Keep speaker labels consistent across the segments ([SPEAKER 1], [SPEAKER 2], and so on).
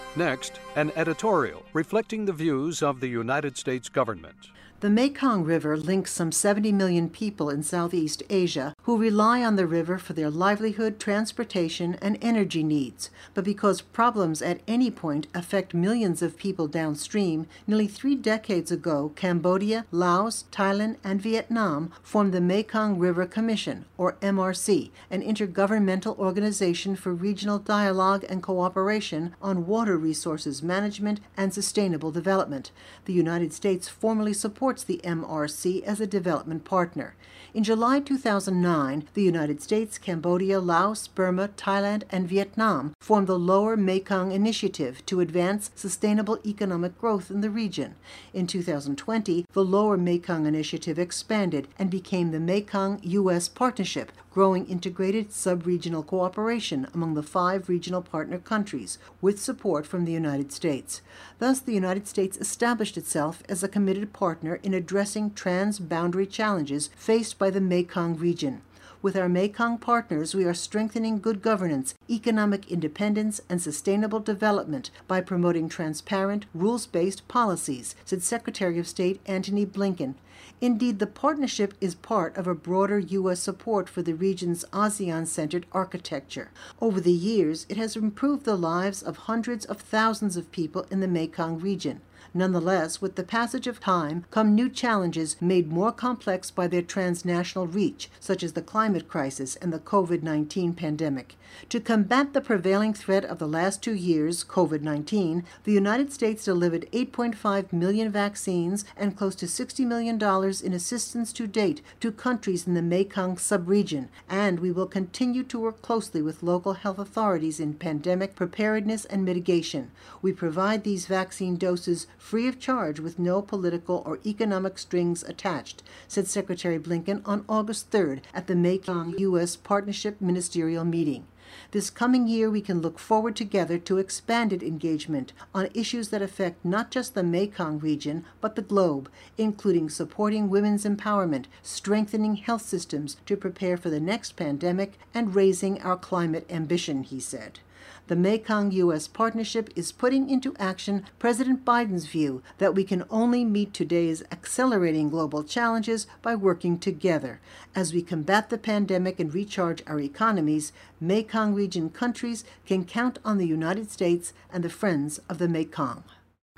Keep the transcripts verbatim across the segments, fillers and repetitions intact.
[SPEAKER 1] Next, an editorial reflecting the views of the United States government.
[SPEAKER 2] The Mekong River links some seventy million people in Southeast Asia who rely on the river for their livelihood, transportation, and energy needs. But because problems at any point affect millions of people downstream, nearly three decades ago, Cambodia, Laos, Thailand, and Vietnam formed the Mekong River Commission, or M R C, an intergovernmental organization for regional dialogue and cooperation on water resources management and sustainable development. The United States formally supports the M R C as a development partner. In July two thousand nine, the United States, Cambodia, Laos, Burma, Thailand, and Vietnam formed the Lower Mekong Initiative to advance sustainable economic growth in the region. In two thousand twenty, the Lower Mekong Initiative expanded and became the Mekong U S Partnership, growing integrated sub-regional cooperation among the five regional partner countries, with support from the United States. Thus, the United States established itself as a committed partner in addressing trans-boundary challenges faced by the Mekong region. With our Mekong partners, we are strengthening good governance, economic independence, and sustainable development by promoting transparent, rules-based policies, said Secretary of State Antony Blinken. Indeed, the partnership is part of a broader U S support for the region's ASEAN-centered architecture. Over the years, it has improved the lives of hundreds of thousands of people in the Mekong region. Nonetheless, with the passage of time come new challenges made more complex by their transnational reach, such as the climate crisis and the COVID nineteen pandemic. To combat the prevailing threat of the last two years, COVID nineteen, the United States delivered eight point five million vaccines and close to sixty million dollars in assistance to date to countries in the Mekong subregion, and we will continue to work closely with local health authorities in pandemic preparedness and mitigation. We provide these vaccine doses free of charge with no political or economic strings attached, said Secretary Blinken on August third at the Mekong U S Partnership Ministerial Meeting. This coming year, we can look forward together to expanded engagement on issues that affect not just the Mekong region, but the globe, including supporting women's empowerment, strengthening health systems to prepare for the next pandemic, and raising our climate ambition, he said. The Mekong U S Partnership is putting into action President Biden's view that we can only meet today's accelerating global challenges by working together. As we combat the pandemic and recharge our economies, Mekong region countries can count on the United States and the friends of the Mekong.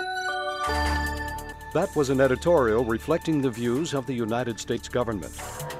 [SPEAKER 1] That was an editorial reflecting the views of the United States government.